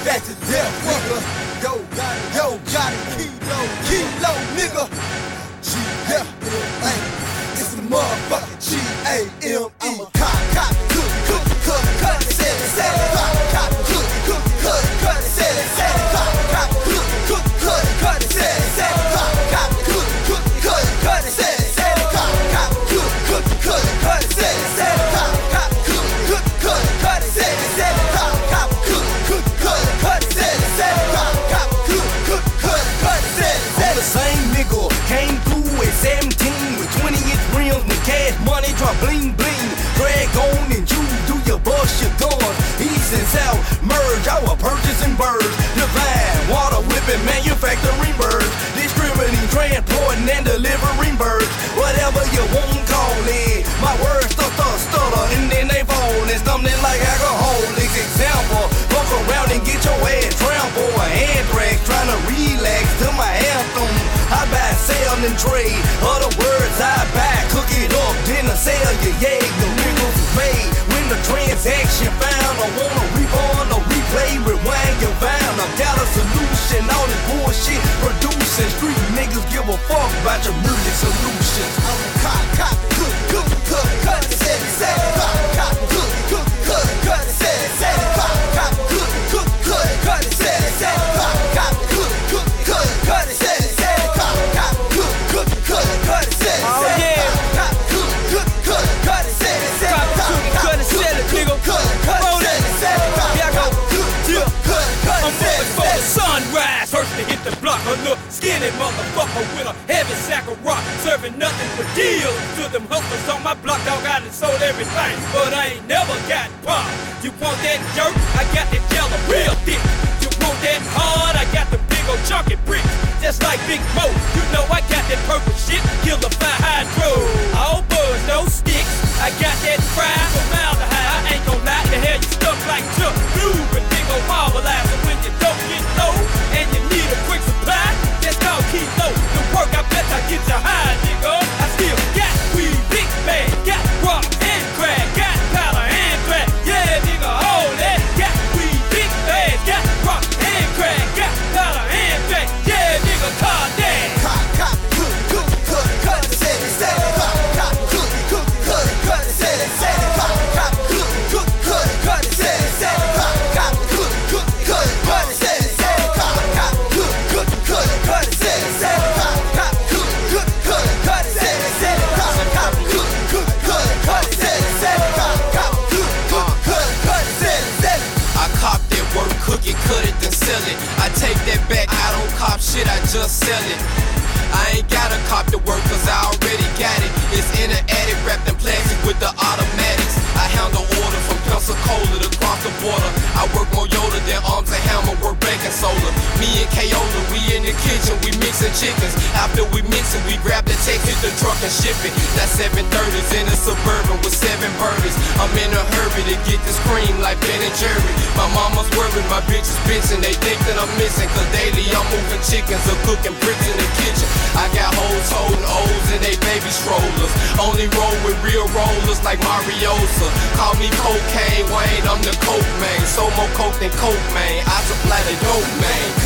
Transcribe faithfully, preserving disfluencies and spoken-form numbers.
back to death, nigga. Yo, yo, got it, kilo, kilo, nigga. G, yeah, hey, it's the motherfucking G A M E. Cop, cop, cook, cook, cut, cut, set it, set it, cop, cop, cook, cook, cut, cut, set it, set it, cop, cop, cook, cook, cut, cut, set it, set it, cop, cop, cook, cook, cut, cut, set it, set it, cop, cop, cook, cook, cut, cut, set it, set it, cop, cop, cook, cook, cut, cut, set it, set it, cop, cop, cook, cook, cut, cut, set it, set it, cop, cop, cook, cook, cut, cut, set it, set it. The same nigga came through at seventeen with twenty inch rims and cash money, drop bling bling, drag on and you do your bust your guns. East and south merge, I was purchasing birds, divine water whipping, manufacturing birds, distributing, transporting and delivering birds. Whatever you want, call it. My words stutter, stutter, and then they fall and stumbling like alcoholics. Example, fuck around and get your ass trampled. A hand drag, trying to relax to my anthem. I buy, sell, and trade. Other words, I buy, cook it up, then I sell you. Yeah, the niggas is made when the transaction found. I wanna reborn or replay, rewind your vound. I got a solution, all this bullshit producing. Street niggas give a fuck about your music solutions. I'm a cop, cop, cook, cook, cut, cut, set it, set it, cop, cop, cook, cook, cut, cut, set it, set it, cop, cop, cook, cook, cut, cut, set it, set it, cop, cop, cook, cook, cut, cut, set it, set it, cop, cop, cook, cook, cut, cut, set it, set it, cop, cook, cook, cut, cut, set it, set it, cop, cop, cook, cook, cut, cut, set it, set it, cop, cop, cook, cook, cut, cut, I'm set it, moving for set the it. sunrise. First to hit the block, a little skinny motherfucker with a heavy sack of rock, serving nothing but deals to them hustlers on my block. Dog, I done sold everything, but I ain't never got pop. You want that dirt? I got that jello real thick. You want that hard? I got the big old chunky bricks, just like Big Mo. You know I got that purple shit, killer fire hydro. All buzz, no sticks. I got that fried formaldehyde. I ain't gon' lie, the hell you stuck like Chuck Blue with big old marbleizer. When you don't get low and you need a quick supply, that's called kilo. The work, I bet I get you high, nigga. I still got weed, big bag, got rock and crack, got powder and crack. Yeah, nigga, all that. Got weed, big bag, got rock and crack, got powder and crack. Yeah, nigga, call that. Cop, cop, cook, cook, cut, cut, set it, set it, cop, cop, cook, cook, cut, cut, set it, set it, cop, cop, cook, cook, cut, cut, set it, set it, cop, cop, cook, cook, cut, cut, set it, set it, cop, cop, cook, cook, cut, cut, set it, set it, cop, cop, cook, cook, cut, cut, set it, set it, cop, cop, cook, cook, cut, cut, set it, set it, cop, cop, cook, cook, cut, cut, set it, set it. I cop that work, cook it, cut it, then sell it. I take that back, I don't cop shit, I just sell it. I ain't gotta cop the work cause I already got it. It's in an attic wrapped in plastic with the automatics. I handle orders from Pensacola to cross the border. I work more Yoda than Arms and Hammer, work banking solar. Me and Kayola, we in the kitchen, we mixing chickens. After we mix it, we grab the text, hit the truck and ship it. That's seven thirties in a Suburban with seven burgers. I'm in a hurry to get this cream like Ben and Jerry. My mama's worried, my bitch is bitching. They think that I'm missing cause daily I'm moving chickens or cooking bricks in the kitchen. I got hoes holding O's and they baby strollers. Only roll with real rollers like Mariosa. Call me Cocaine Wayne, I'm the coke man. So more coke than coke man, I supply the dope man.